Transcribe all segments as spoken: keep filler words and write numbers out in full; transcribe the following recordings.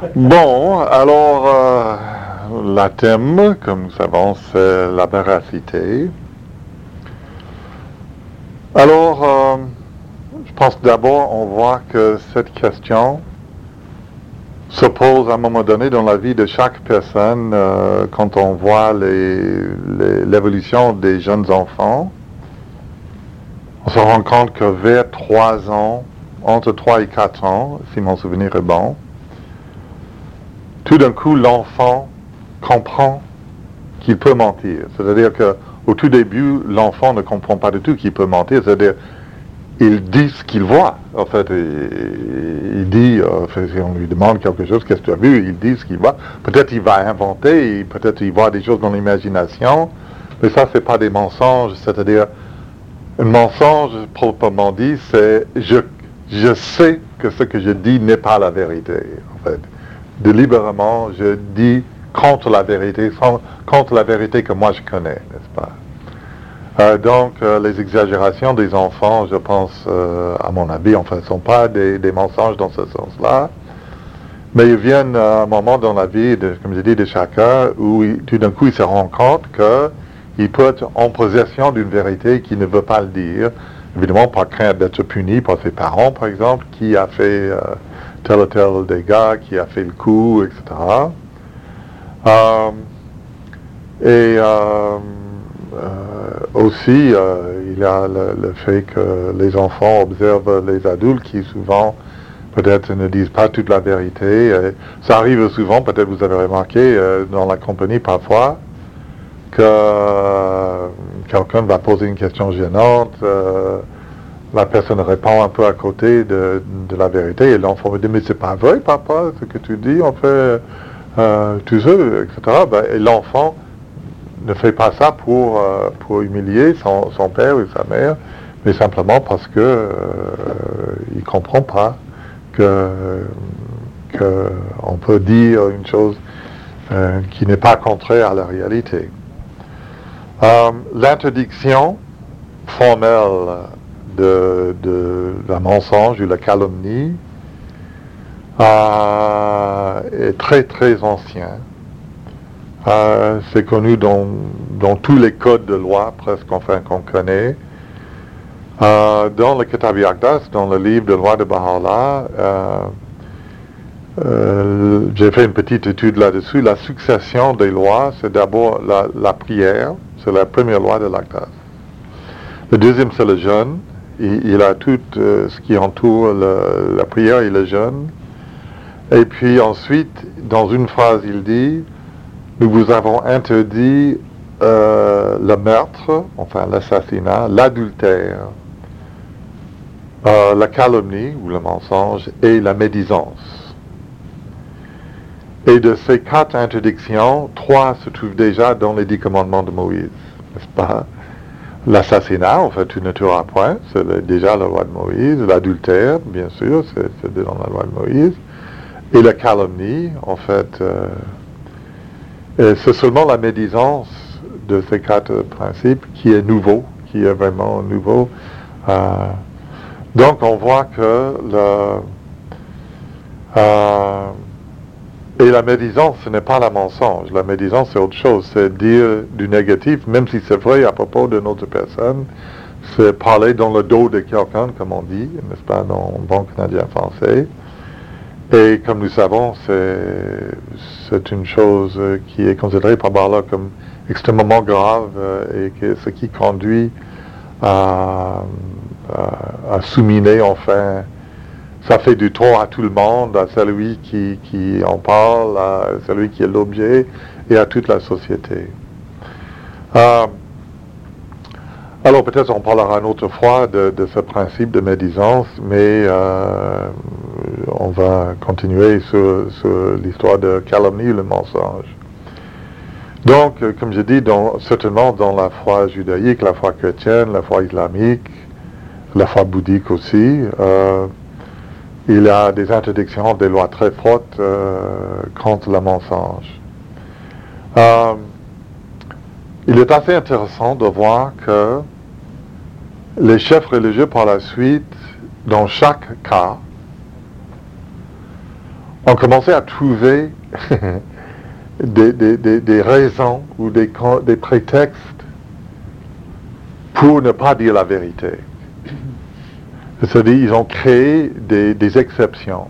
Bon, alors, euh, la thème, comme nous savons, c'est la véracité. Alors, euh, je pense que d'abord, on voit que cette question se pose à un moment donné dans la vie de chaque personne euh, quand on voit les, les, l'évolution des jeunes enfants. On se rend compte que vers trois ans, entre trois et quatre ans, si mon souvenir est bon, tout d'un coup, l'enfant comprend qu'il peut mentir. C'est-à-dire qu'au tout début, l'enfant ne comprend pas du tout qu'il peut mentir. C'est-à-dire, il dit ce qu'il voit. En fait, il, il dit, euh, si on lui demande quelque chose, qu'est-ce que tu as vu, il dit ce qu'il voit. Peut-être il va inventer, peut-être il voit des choses dans l'imagination, mais ça, c'est pas des mensonges. C'est-à-dire, un mensonge, proprement dit, c'est je, je sais que ce que je dis n'est pas la vérité, en fait. Délibérément, je dis contre la vérité, sans, contre la vérité que moi je connais, n'est-ce pas? Euh, donc, euh, les exagérations des enfants, je pense, euh, à mon avis, enfin, ne sont pas des, des mensonges dans ce sens-là, mais ils viennent à un moment dans la vie, de, comme je dis, de chacun, où il, tout d'un coup, il se rend compte qu'il peut être en possession d'une vérité qu'il ne veut pas le dire, évidemment par crainte d'être puni par ses parents, par exemple, qui a fait euh, tel ou tel dégât, qui a fait le coup, et cetera. Euh, et euh, euh, aussi, euh, il y a le, le fait que les enfants observent les adultes qui souvent, peut-être, ne disent pas toute la vérité. Et ça arrive souvent, peut-être vous avez remarqué, euh, dans la compagnie parfois, que euh, quelqu'un va poser une question gênante, euh, la personne répond un peu à côté de, de la vérité, et l'enfant me dit, mais c'est pas vrai, papa, ce que tu dis, on fait euh, tout ça, et cetera. Ben, et l'enfant ne fait pas ça pour, euh, pour humilier son, son père ou sa mère, mais simplement parce que euh, il comprend pas que, que on peut dire une chose euh, qui n'est pas contraire à la réalité. Euh, l'interdiction formelle de, de la mensonge ou la calomnie euh, est très très ancien. Euh, c'est connu dans, dans tous les codes de loi, presque, enfin, qu'on connaît. Euh, dans le Kitab Yaqdas, dans le livre de loi de Baha'u'llah, euh, euh, j'ai fait une petite étude là-dessus. La succession des lois, c'est d'abord la, la prière, c'est la première loi de l'Aqdas. Le deuxième, c'est le jeûne. Il, il a tout euh, ce qui entoure le, la prière et le jeûne. Et puis ensuite, dans une phrase, il dit, nous vous avons interdit euh, le meurtre, enfin l'assassinat, l'adultère, euh, la calomnie ou le mensonge et la médisance. Et de ces quatre interdictions, trois se trouvent déjà dans les dix commandements de Moïse, n'est-ce pas? L'assassinat, en fait, tu ne tueras point, c'est le, déjà la loi de Moïse. L'adultère, bien sûr, c'est, c'est dans la loi de Moïse. Et la calomnie, en fait, euh, et c'est seulement la médisance de ces quatre principes qui est nouveau, qui est vraiment nouveau. Euh, donc on voit que le, euh, et la médisance, ce n'est pas la mensonge. La médisance, c'est autre chose. C'est dire du négatif, même si c'est vrai à propos d'une autre personne. C'est parler dans le dos de quelqu'un, comme on dit, n'est-ce pas, dans le bon canadien français. Et comme nous savons, c'est, c'est une chose qui est considérée par Baha'u'llah comme extrêmement grave euh, et que ce qui conduit à, à, à souminer, enfin, ça fait du tort à tout le monde, à celui qui, qui en parle, à celui qui est l'objet et à toute la société. Euh, alors peut-être on parlera une autre fois de, de ce principe de médisance, mais euh, on va continuer sur, sur l'histoire de calomnie et le mensonge. Donc, comme je dis, dans, certainement dans la foi judaïque, la foi chrétienne, la foi islamique, la foi bouddhique aussi, euh, il y a des interdictions, des lois très fortes euh, contre le mensonge. Euh, il est assez intéressant de voir que les chefs religieux par la suite, dans chaque cas, on commençait à trouver des, des, des, des raisons ou des, des prétextes pour ne pas dire la vérité. C'est-à-dire, ils ont créé des, des exceptions.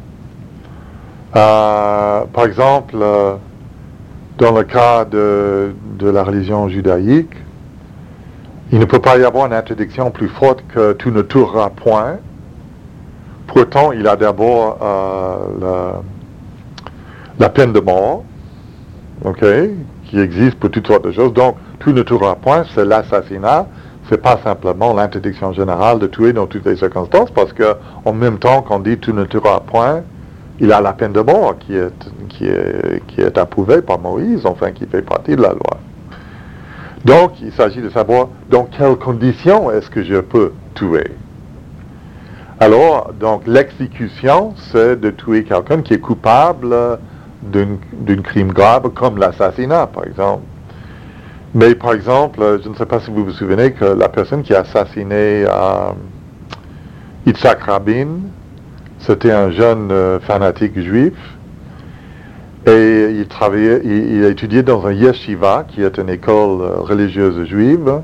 Euh, par exemple, euh, dans le cas de, de la religion judaïque, il ne peut pas y avoir une interdiction plus forte que tu ne tueras point. Pourtant, il y a d'abord euh, la, la peine de mort, ok, qui existe pour toutes sortes de choses. Donc, tu ne tueras point, c'est l'assassinat. C'est pas simplement l'interdiction générale de tuer dans toutes les circonstances, parce que en même temps qu'on dit tu ne tueras point, il y a la peine de mort qui est, qui est, qui est approuvée par Moïse, enfin qui fait partie de la loi. Donc, il s'agit de savoir dans quelles conditions est-ce que je peux tuer. Alors, donc, l'exécution, c'est de tuer quelqu'un qui est coupable d'un crime grave, comme l'assassinat, par exemple. Mais, par exemple, je ne sais pas si vous vous souvenez que la personne qui a assassiné euh, Yitzhak Rabin, c'était un jeune euh, fanatique juif, et il travaillait, il, il étudiait dans un yeshiva, qui est une école euh, religieuse juive,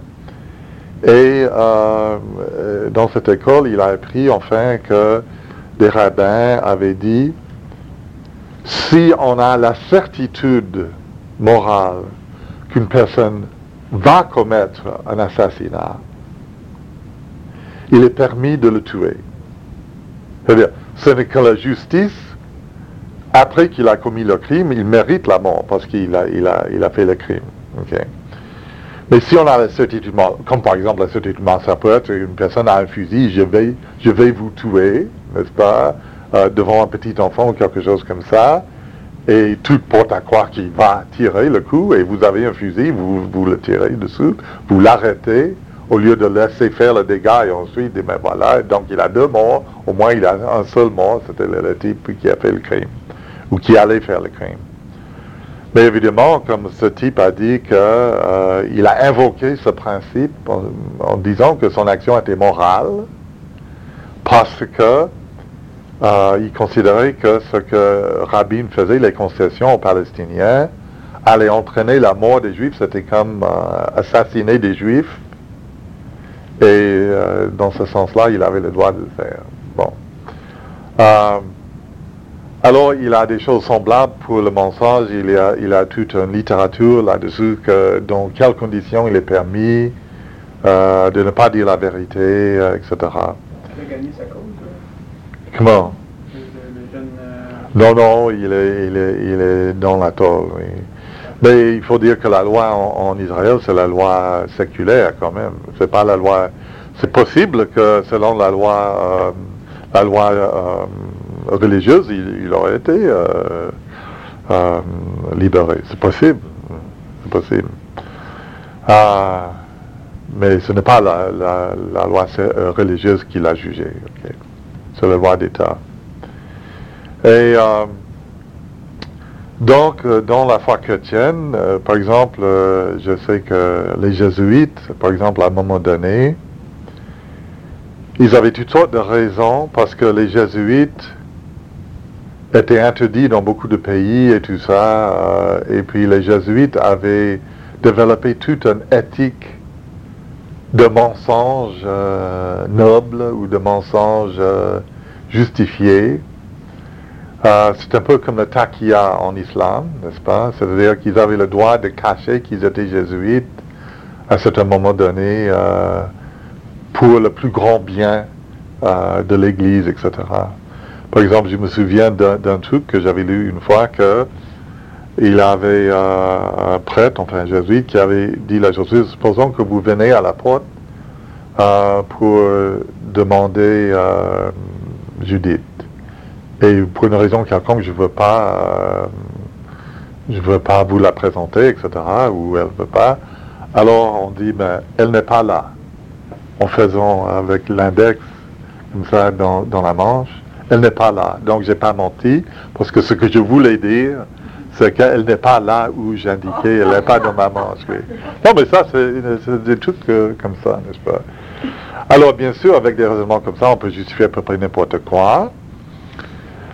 et euh, dans cette école, il a appris enfin que des rabbins avaient dit, si on a la certitude morale qu'une personne va commettre un assassinat, il est permis de le tuer. C'est-à-dire, ce n'est que la justice, après qu'il a commis le crime, il mérite la mort parce qu'il a, il a, il a fait le crime. Okay. Mais si on a la certitude, comme par exemple la certitude, ça peut être une personne a un fusil, je vais, je vais vous tuer, n'est-ce pas, euh, devant un petit enfant ou quelque chose comme ça, et tout porte à croire qu'il va tirer le coup, et vous avez un fusil, vous, vous le tirez dessous, vous l'arrêtez, au lieu de laisser faire le dégât, et ensuite, mais voilà, donc il a deux morts, au moins il a un seul mort, c'était le, le type qui a fait le crime, ou qui allait faire le crime. Mais évidemment, comme ce type a dit qu'il euh, a invoqué ce principe en, en disant que son action était morale, parce que Euh, il considérait que ce que Rabin faisait, les concessions aux Palestiniens, allait entraîner la mort des Juifs, c'était comme euh, assassiner des Juifs, et euh, dans ce sens-là, il avait le droit de le faire. Bon. Euh, alors, il a des choses semblables pour le mensonge, il y a, il a toute une littérature là-dessus, que dans quelles conditions il est permis euh, de ne pas dire la vérité, euh, et cetera. Il a gagné sa cause. Comment? Le, le, le jeune, euh... Non, non, il est, il est, il est dans la tôle, oui. Mais il faut dire que la loi en, en Israël, c'est la loi séculaire quand même. C'est pas la loi... C'est possible que selon la loi, euh, la loi euh, religieuse, il, il aurait été euh, euh, libéré. C'est possible. C'est possible. Euh, mais ce n'est pas la, la, la loi religieuse qui l'a jugé. Okay. C'est la loi d'État. Et euh, donc, euh, dans la foi chrétienne, euh, par exemple, euh, je sais que les jésuites, par exemple, à un moment donné, ils avaient toutes sortes de raisons parce que les jésuites étaient interdits dans beaucoup de pays et tout ça, euh, et puis les jésuites avaient développé toute une éthique de mensonges euh, nobles ou de mensonges euh, justifiés. Euh, c'est un peu comme le taqiyya en islam, n'est-ce pas? C'est-à-dire qu'ils avaient le droit de cacher qu'ils étaient jésuites à un certain moment donné euh, pour le plus grand bien euh, de l'Église, et cetera. Par exemple, je me souviens d'un, d'un truc que j'avais lu une fois que il avait euh, un prêtre, enfin un jésuite, qui avait dit la chose suivante: supposons que vous venez à la porte euh, pour demander euh, Judith. Et pour une raison quelconque, je ne veux pas, euh, je veux pas vous la présenter, et cetera, ou elle ne veut pas. Alors on dit, ben, elle n'est pas là. En faisant avec l'index, comme ça, dans, dans la manche, elle n'est pas là. Donc j'ai pas menti, parce que ce que je voulais dire, c'est qu'elle n'est pas là où j'indiquais, elle n'est pas dans ma manche. Oui. Non, mais ça, c'est, c'est des trucs euh, comme ça, n'est-ce pas? Alors, bien sûr, avec des raisonnements comme ça, on peut justifier à peu près n'importe quoi.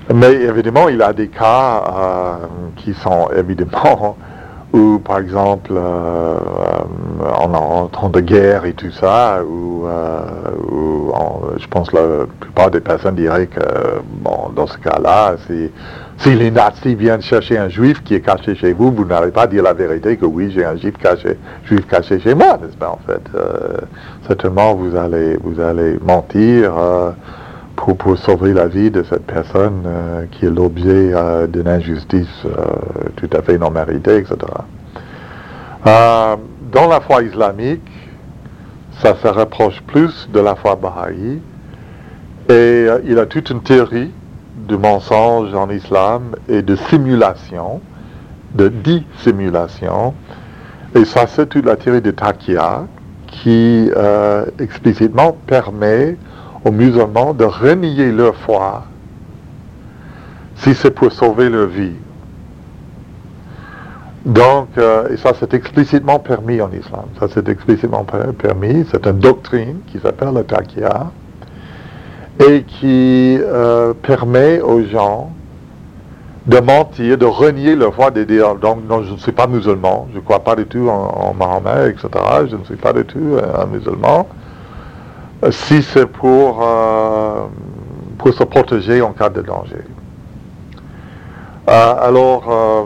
Mais évidemment, il y a des cas euh, qui sont évidemment où, par exemple, euh, euh, en, en temps de guerre et tout ça, où, euh, où en, je pense que la plupart des personnes diraient que, bon, dans ce cas-là, si, si les nazis viennent chercher un juif qui est caché chez vous, vous n'allez pas dire la vérité que oui, j'ai un juif caché, juif caché chez moi, n'est-ce pas, en fait. Euh, certainement, vous allez, vous allez mentir euh, pour, pour sauver la vie de cette personne euh, qui est l'objet euh, d'une injustice euh, tout à fait non méritée, et cetera. Euh, dans la foi islamique, ça se rapproche plus de la foi baha'i, et euh, il y a toute une théorie de mensonge en islam et de simulation, de dissimulation, et ça c'est toute la théorie de Taqiyya qui euh, explicitement permet aux musulmans de renier leur foi si c'est pour sauver leur vie. Donc, euh, et ça c'est explicitement permis en islam. Ça c'est explicitement permis. C'est une doctrine qui s'appelle la Taqiyya et qui euh, permet aux gens de mentir, de renier leur foi, de dire donc non, je ne suis pas musulman, je ne crois pas du tout en, en Mahomet, et cetera. Je ne suis pas du tout un musulman. Si c'est pour, euh, pour se protéger en cas de danger. Euh, alors, euh,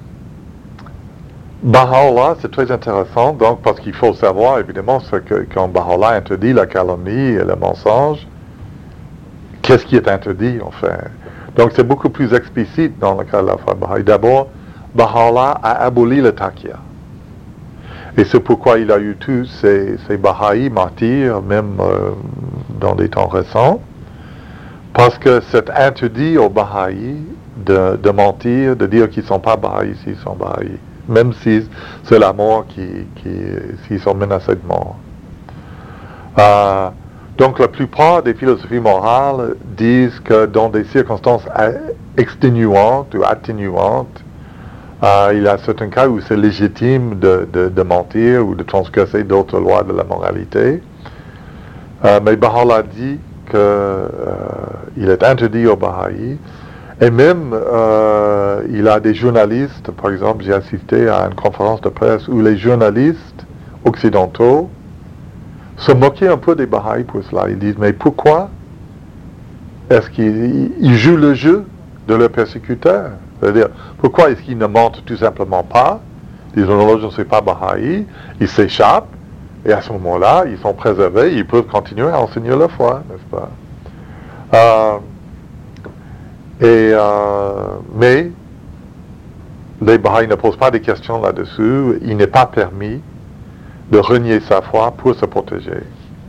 Baha'u'llah, c'est très intéressant, donc, parce qu'il faut savoir, évidemment, ce que, quand Baha'u'llah interdit la calomnie et le mensonge, qu'est-ce qui est interdit, en fait? Donc, c'est beaucoup plus explicite dans le cas de la foi Baha'i. D'abord, Baha'u'llah a aboli le Taqiyya. Et c'est pourquoi il a eu tous ces, ces Baha'i martyrs, même euh, dans des temps récents, parce que c'est interdit aux Baha'i de, de mentir, de dire qu'ils ne sont pas Baha'i s'ils sont Baha'i, même si c'est la mort qui, qui s'ils sont menacés de mort. Euh, donc la plupart des philosophies morales disent que dans des circonstances exténuantes ou atténuantes, Euh, il y a certains cas où c'est légitime de, de, de mentir ou de transgresser d'autres lois de la moralité. Euh, mais Baha'u'llah dit qu'il euh, est interdit aux Baha'i. Et même, euh, il y a des journalistes, par exemple, j'ai assisté à une conférence de presse où les journalistes occidentaux se moquaient un peu des Baha'i pour cela. Ils disent, mais pourquoi est-ce qu'ils jouent le jeu de leurs persécuteurs? C'est-à-dire, pourquoi est-ce qu'ils ne mentent tout simplement pas? Ils disent, non, je ne suis pas Baha'i, ils s'échappent, et à ce moment-là, ils sont préservés, ils peuvent continuer à enseigner leur foi, n'est-ce pas? Euh, et, euh, mais, les Baha'i ne posent pas des questions là-dessus, il n'est pas permis de renier sa foi pour se protéger.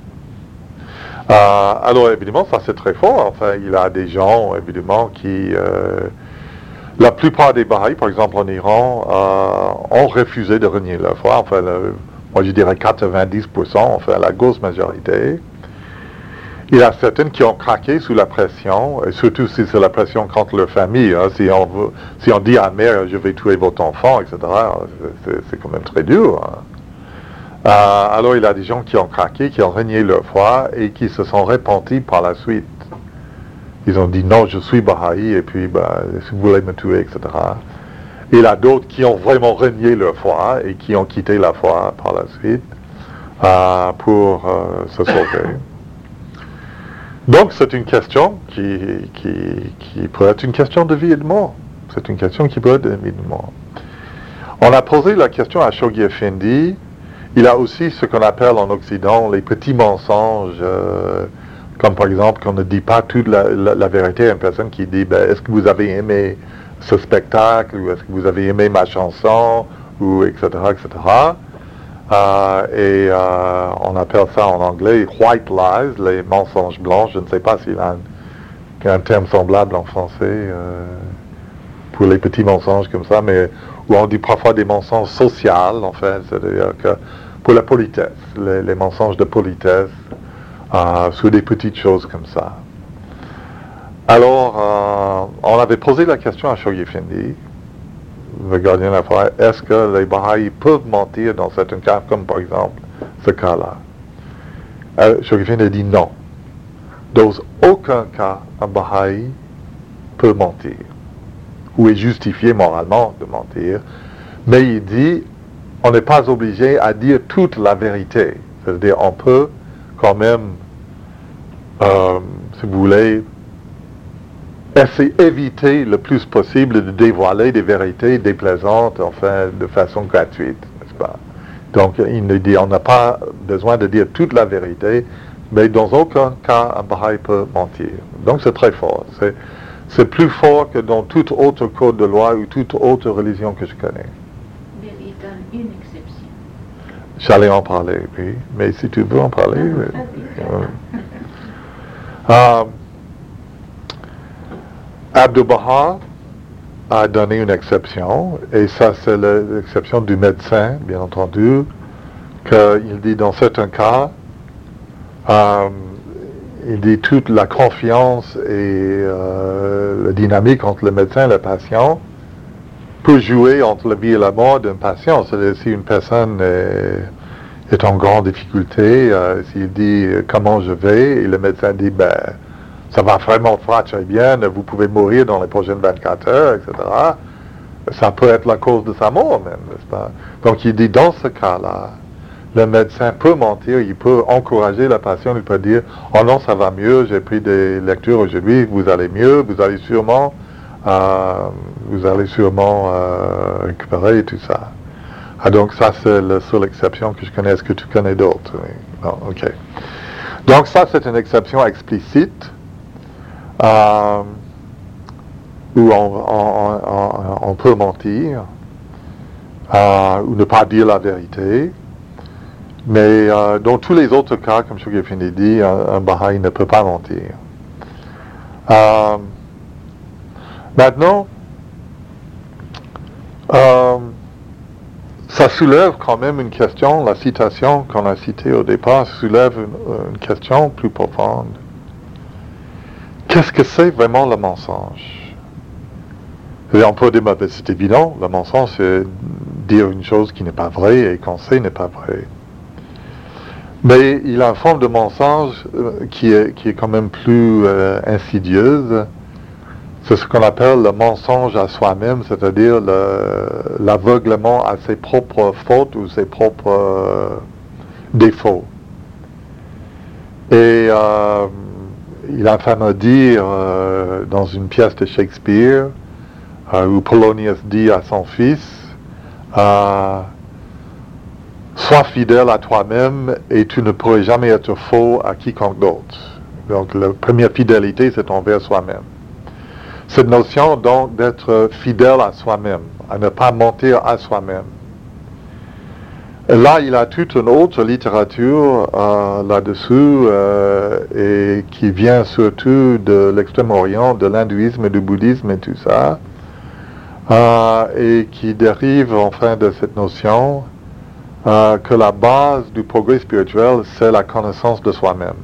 Euh, alors, évidemment, ça c'est très fort, enfin, il y a des gens, évidemment, qui... Euh, La plupart des Baha'i, par exemple en Iran, euh, ont refusé de renier leur foi. Enfin, le, moi je dirais quatre-vingt-dix pour cent, enfin la grosse majorité. Il y a certaines qui ont craqué sous la pression, et surtout si c'est la pression contre leur famille. Hein, si, on veut, si on dit à la mère, je vais tuer votre enfant, et cetera, c'est, c'est quand même très dur. Hein. Euh, alors il y a des gens qui ont craqué, qui ont renié leur foi, et qui se sont repentis par la suite. Ils ont dit non, je suis Baha'i, et puis bah, si vous voulez me tuer, et cetera. Et il y a d'autres qui ont vraiment renié leur foi et qui ont quitté la foi par la suite euh, pour euh, se sauver. Donc c'est une question qui, qui, qui peut être une question de vie et de mort. C'est une question qui peut être de vie et de mort. On a posé la question à Shoghi Effendi. Il a aussi ce qu'on appelle en Occident les petits mensonges. Euh, Comme par exemple, qu'on ne dit pas toute la, la, la vérité à une personne qui dit ben, est-ce que vous avez aimé ce spectacle, ou est-ce que vous avez aimé ma chanson, ou et cetera, et cetera. Euh, et euh, on appelle ça en anglais white lies, les mensonges blancs. Je ne sais pas s'il y a un, un terme semblable en français euh, pour les petits mensonges comme ça, mais où on dit parfois des mensonges sociaux, en fait, c'est-à-dire que pour la politesse, les, les mensonges de politesse. Euh, sur des petites choses comme ça. Alors, euh, on avait posé la question à Shoghi Effendi, le gardien de la foi, est-ce que les Baha'i peuvent mentir dans certains cas, comme par exemple ce cas-là? Euh, Shoghi Effendi a dit non. Dans aucun cas, un Baha'i peut mentir, ou est justifié moralement de mentir, mais il dit, on n'est pas obligé à dire toute la vérité. C'est-à-dire, on peut quand même, euh, si vous voulez, essayer d'éviter le plus possible de dévoiler des vérités déplaisantes, enfin, de façon gratuite, n'est-ce pas? Donc, il nous dit, on n'a pas besoin de dire toute la vérité, mais dans aucun cas, un Baha'i peut mentir. Donc, c'est très fort. C'est, c'est plus fort que dans tout autre code de loi ou toute autre religion que je connais. Mais il donne une exception. J'allais en parler, oui. Mais si tu veux en parler... Ah, oui. euh, Abdu'l-Baha a donné une exception, et ça c'est l'exception du médecin, bien entendu, qu'il dit dans certains cas, euh, il dit toute la confiance et euh, la dynamique entre le médecin et le patient peut jouer entre la vie et la mort d'un patient. C'est-à-dire si une personne est, est en grande difficulté, euh, s'il dit comment je vais, et le médecin dit ben ça va vraiment pas très bien, vous pouvez mourir dans les prochaines vingt-quatre heures, et cetera. Ça peut être la cause de sa mort même, n'est-ce pas? Donc il dit, dans ce cas-là, le médecin peut mentir, il peut encourager la patiente, il peut dire, oh non, ça va mieux, j'ai pris des lectures aujourd'hui, vous allez mieux, vous allez sûrement, euh, vous allez sûrement euh, récupérer et tout ça. Ah, donc ça, c'est la seule exception que je connais. Est-ce que tu connais d'autres? Oui. Non, ok. Donc ça, c'est une exception explicite. Euh, où on, on, on, on peut mentir, euh, ou ne pas dire la vérité, mais euh, dans tous les autres cas, comme Shoghi Effendi dit, un, un Baha'i ne peut pas mentir. Euh, maintenant, euh, ça soulève quand même une question, la citation qu'on a citée au départ soulève une, une question plus profonde. Qu'est-ce que c'est vraiment le mensonge? Et on peut dire, ben, c'est évident, le mensonge c'est dire une chose qui n'est pas vraie et qu'on sait n'est pas vraie. Mais il a une forme de mensonge euh, qui, est, qui est quand même plus euh, insidieuse. C'est ce qu'on appelle le mensonge à soi-même, c'est-à-dire le, l'aveuglement à ses propres fautes ou ses propres euh, défauts. Et euh, il a fameux dire euh, dans une pièce de Shakespeare euh, où Polonius dit à son fils euh, sois fidèle à toi-même et tu ne pourrais jamais être faux à quiconque d'autre. Donc la première fidélité c'est envers soi-même. Cette notion donc d'être fidèle à soi-même, à ne pas mentir à soi-même. Et là, il a toute une autre littérature euh, là-dessus euh, et qui vient surtout de l'extrême-orient, de l'hindouisme et du bouddhisme et tout ça, euh, et qui dérive enfin de cette notion euh, que la base du progrès spirituel, c'est la connaissance de soi-même.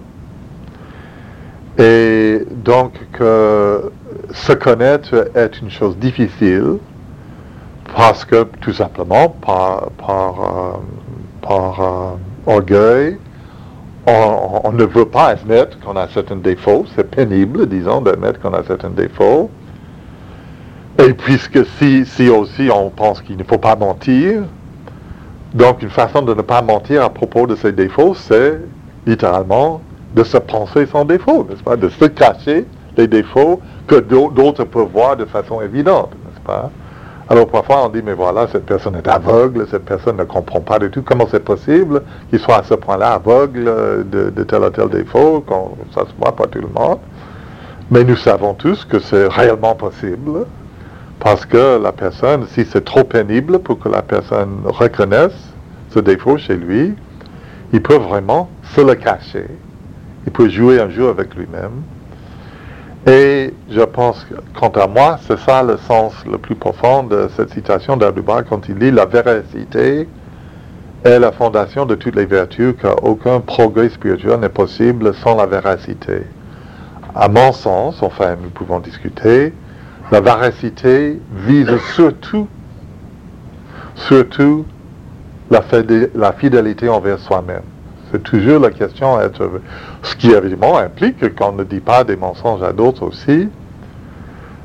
Et donc que se connaître est une chose difficile, parce que, tout simplement, par, par, euh, par euh, orgueil, on, on ne veut pas admettre qu'on a certains défauts. C'est pénible, disons, d'admettre qu'on a certains défauts. Et puisque si, si aussi on pense qu'il ne faut pas mentir, donc une façon de ne pas mentir à propos de ses défauts, c'est littéralement de se penser sans défaut, n'est-ce pas? De se cacher les défauts que d'autres peuvent voir de façon évidente, n'est-ce pas? Alors parfois on dit, mais voilà, cette personne est aveugle, cette personne ne comprend pas du tout. Comment c'est possible qu'il soit à ce point-là aveugle de, de tel ou tel défaut, qu'on, ça se voit pas tout le monde. Mais nous savons tous que c'est réellement possible, parce que la personne, si c'est trop pénible pour que la personne reconnaisse ce défaut chez lui, il peut vraiment se le cacher. Il peut jouer un jeu avec lui-même. Et je pense que, quant à moi, c'est ça le sens le plus profond de cette citation d'Abdu'l-Baha quand il dit « La véracité est la fondation de toutes les vertus, car aucun progrès spirituel n'est possible sans la véracité. » À mon sens, enfin nous pouvons discuter, la véracité vise surtout, surtout la, fidé- la fidélité envers soi-même. C'est toujours la question d'être... Ce qui évidemment implique qu'on ne dit pas des mensonges à d'autres aussi.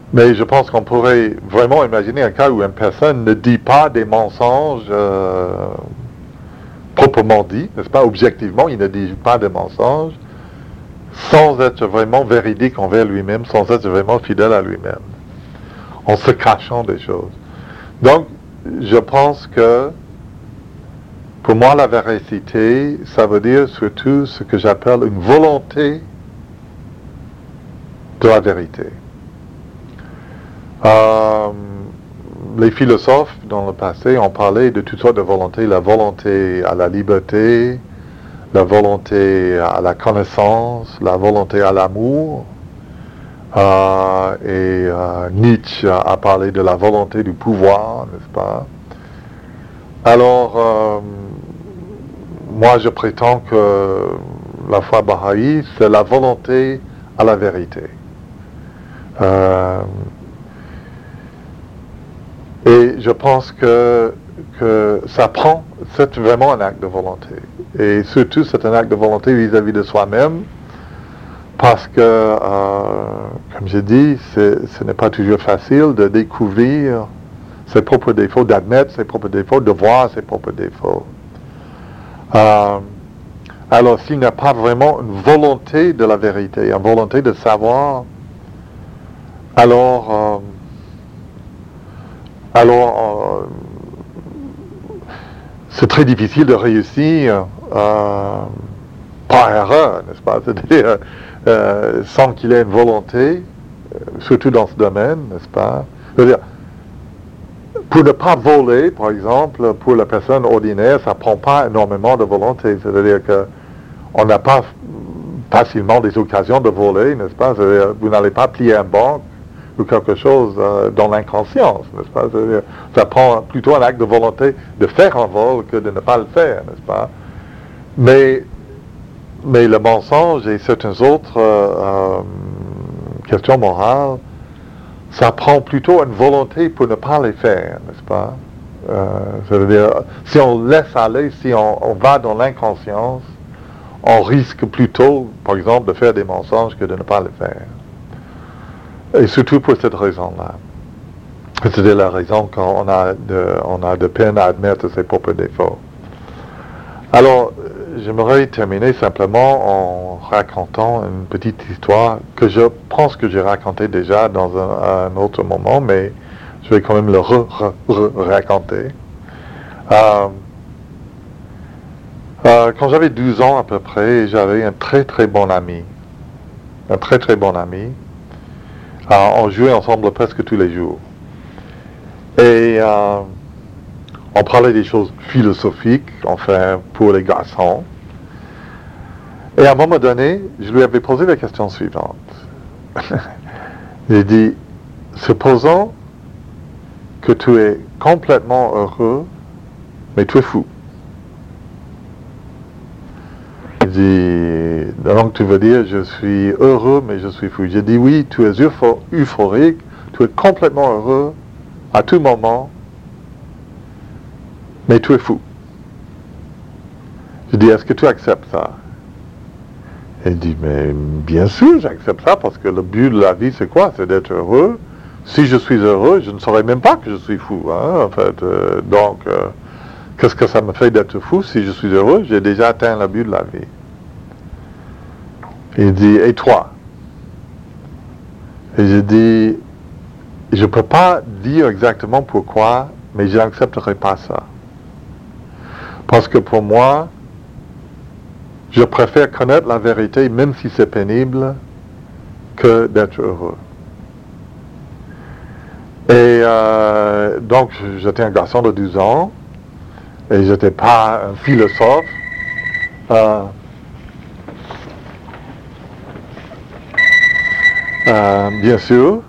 Mais je pense qu'on pourrait vraiment imaginer un cas où une personne ne dit pas des mensonges euh, proprement dit, n'est-ce pas? Objectivement, il ne dit pas de mensonges, sans être vraiment véridique envers lui-même, sans être vraiment fidèle à lui-même, en se cachant des choses. Donc, je pense que, pour moi, la véracité, ça veut dire surtout ce que j'appelle une volonté de la vérité. Euh, les philosophes, dans le passé, ont parlé de toutes sortes de volontés, la volonté à la liberté, la volonté à la connaissance, la volonté à l'amour, euh, et euh, Nietzsche a parlé de la volonté du pouvoir, n'est-ce pas? Alors, euh, moi je prétends que la foi bahaï, c'est la volonté à la vérité. Euh, et je pense que, que ça prend, c'est vraiment un acte de volonté. Et surtout, c'est un acte de volonté vis-à-vis de soi-même, parce que, euh, comme j'ai dit, ce n'est pas toujours facile de découvrir ses propres défauts, d'admettre ses propres défauts, de voir ses propres défauts. Euh, alors, s'il n'y a pas vraiment une volonté de la vérité, une volonté de savoir, alors, euh, alors, euh, c'est très difficile de réussir euh, par erreur, n'est-ce pas? C'est-à-dire, euh, sans qu'il ait une volonté, euh, surtout dans ce domaine, n'est-ce pas? C'est-à-dire, pour ne pas voler, par exemple, pour la personne ordinaire, ça ne prend pas énormément de volonté. C'est-à-dire qu'on n'a pas facilement des occasions de voler, n'est-ce pas? C'est-à-dire, vous n'allez pas plier un banque ou quelque chose euh, dans l'inconscience, n'est-ce pas? C'est-à-dire, ça prend plutôt un acte de volonté de faire un vol que de ne pas le faire, n'est-ce pas? Mais, mais le mensonge et certaines autres euh, euh, questions morales, ça prend plutôt une volonté pour ne pas les faire, n'est-ce pas? Euh, c'est-à-dire, si on laisse aller, si on, on va dans l'inconscience, on risque plutôt, par exemple, de faire des mensonges que de ne pas les faire. Et surtout pour cette raison-là. C'est la raison qu'on a de, on a de peine à admettre ses propres défauts. Alors, j'aimerais terminer simplement en racontant une petite histoire que je pense que j'ai racontée déjà dans un, un autre moment, mais je vais quand même le re-raconter. Euh, euh, quand j'avais douze ans à peu près, j'avais un très très bon ami. Un très très bon ami. Euh, on jouait ensemble presque tous les jours. Et euh, on parlait des choses philosophiques, enfin, pour les garçons. Et à un moment donné, je lui avais posé la question suivante. J'ai dit, supposons que tu es complètement heureux, mais tu es fou. Il dit, donc tu veux dire, je suis heureux, mais je suis fou. J'ai dit, oui, tu es euphorique, tu es complètement heureux, à tout moment, mais tu es fou. Je dis, est-ce que tu acceptes ça? Il dit, mais bien sûr, j'accepte ça, parce que le but de la vie, c'est quoi? C'est d'être heureux. Si je suis heureux, je ne saurais même pas que je suis fou, hein, en fait. Euh, donc, euh, qu'est-ce que ça me fait d'être fou? Si je suis heureux, j'ai déjà atteint le but de la vie. Il dit, et toi? Et je dis, je ne peux pas dire exactement pourquoi, mais je n'accepterai pas ça. Parce que pour moi, je préfère connaître la vérité, même si c'est pénible, que d'être heureux. Et euh, donc, j'étais un garçon de douze ans, et je n'étais pas un philosophe. Euh, euh, bien sûr.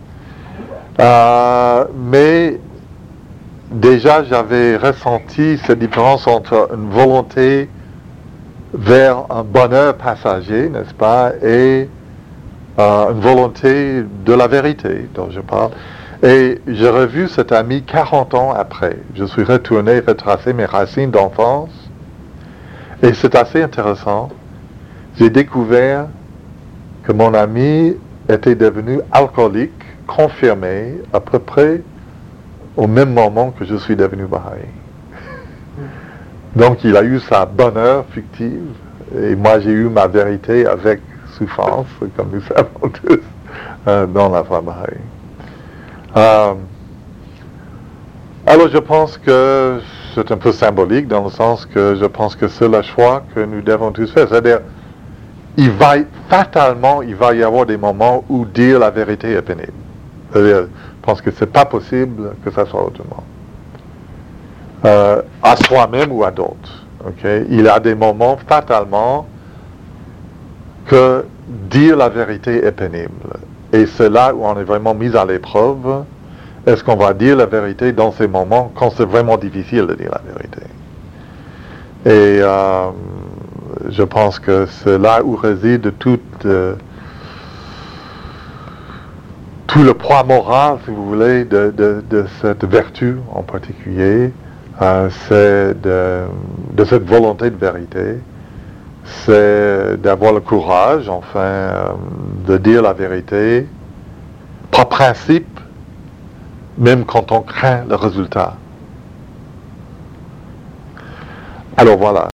Euh, mais déjà, j'avais ressenti cette différence entre une volonté vers un bonheur passager, n'est-ce pas, et euh, une volonté de la vérité dont je parle. Et j'ai revu cet ami quarante ans après. Je suis retourné retracer mes racines d'enfance. Et c'est assez intéressant. J'ai découvert que mon ami était devenu alcoolique confirmé à peu près au même moment que je suis devenu Baha'i. Donc il a eu sa bonheur fictive, et moi j'ai eu ma vérité avec souffrance, comme nous savons tous, euh, dans la foi Baha'i. Euh, alors je pense que c'est un peu symbolique dans le sens que je pense que c'est le choix que nous devons tous faire. C'est-à-dire, il va, fatalement, il va y avoir des moments où dire la vérité est pénible. C'est-à-dire, je pense que c'est pas possible que ça soit autrement. Euh, à soi-même ou à d'autres. Okay? Il y a des moments, fatalement, que dire la vérité est pénible. Et c'est là où on est vraiment mis à l'épreuve. Est-ce qu'on va dire la vérité dans ces moments quand c'est vraiment difficile de dire la vérité? Et euh, je pense que c'est là où réside tout, euh, tout le poids moral, si vous voulez, de, de, de cette vertu en particulier. Euh, c'est de, de cette volonté de vérité. C'est d'avoir le courage, enfin, euh, de dire la vérité, par principe, même quand on craint le résultat. Alors voilà.